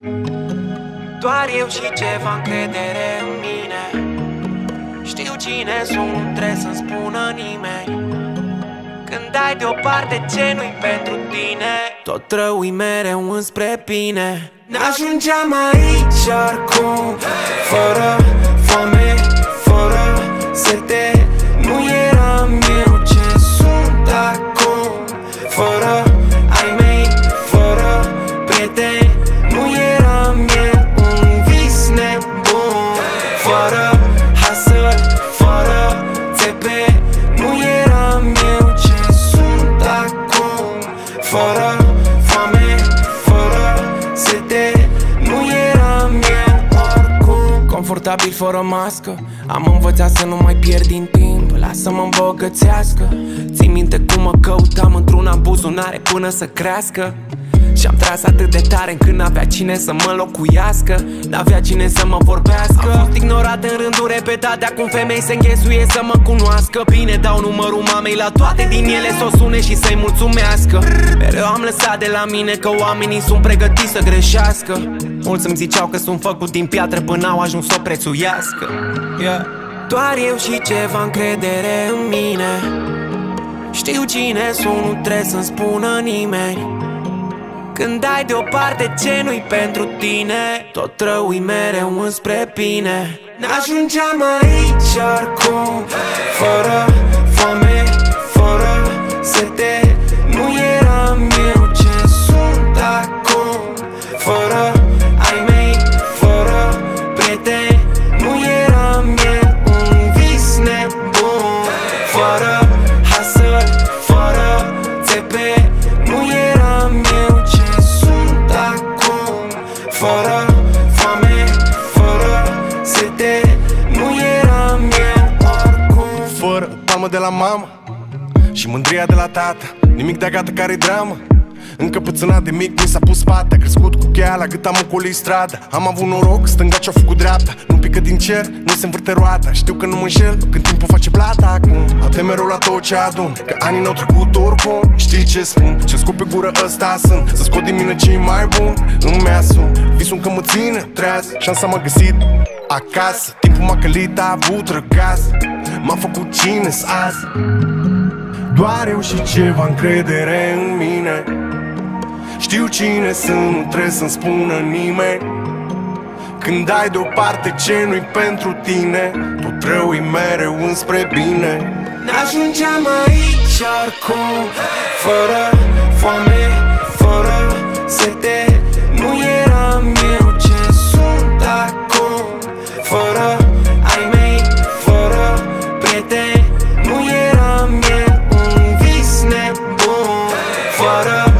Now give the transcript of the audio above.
Doar eu și ceva încredere în mine. Știu cine sunt, nu trebuie să-mi spună nimeni. Când dai deoparte ce nu-i pentru tine, tot rău-i mereu înspre bine. N-ajungeam aici oricum, fără foame, fără sete. Nu eram eu ce sunt acum, fără ai mei, fără prieteni. Nu eram eu un vis nebun, fără hustle, fără țepe. Nu eram eu ce sunt acum, fără foame, fără sete. Nu eram eu oricum. Confortabil fără mască, am învățat să nu mai pierd din timp. Lasă-mă îmbogățească. Ții minte cum mă căutam într-una în buzunare până să crească. Și-am tras atât de tare încât n-avea cine să mă locuiască, n-avea cine să mă vorbească. Am fost ignorat în rânduri repetate, acum femei se înghesuie să mă cunoască. Bine, dau numărul mamei la toate din ele, s-o sune și să-i mulțumească. Mereu am lăsat de la mine că oamenii sunt pregătiți să greșească. Mulți îmi ziceau că sunt făcut din piatră până au ajuns să o prețuiască, yeah. Doar eu și ceva încredere în mine. Știu cine sunt, nu trebuie să-mi spună nimeni. Când dai deoparte ce nu-i pentru tine, tot rău-i mereu înspre bine. N-ajungeam aici oricum, fără foame, fără sete. Nu eram eu ce sunt acum, fără ai mei, fără prieteni. Nu eram eu un vis nebun, fără hustle, fără țepe. Nu eram eu ce sunt acum, fără foame, fără sete. Nu eram eu oricum. Fără palmă de la mama și mândria de la tata, nimic de gata care-i dramă. Încăpățânat de mic mi s-a pus spate. A crescut cu cheia la gât, am ocolit strada. Am avut noroc, stânga ce-a făcut dreapta. Nu pică din cer, nu se învârte roata. Știu că nu mă înșel, când timpul face plata acum. Atent mereu la tot ce adun, că anii n-au trecut oricum. Știi ce spun? Ce scop pe gură ăsta sunt, să scot din mine ce-i mai bun. Îmi asum, visul că mă ține treaz. Șansa m-a găsit acasă. Timpul m-a călit, a avut răgaz. M-a făcut cine-s azi. Doar eu și ceva încredere în mine. Știu cine sunt, nu trebuie să-mi spună nimeni. Când dai deoparte ce nu-i pentru tine, tot rău-i mereu înspre bine. N-ajungeam aici oricum, fără foame, fără sete. Nu eram eu ce sunt acum, fără ai mei, fără prieteni. Nu eram eu un vis nebun, fără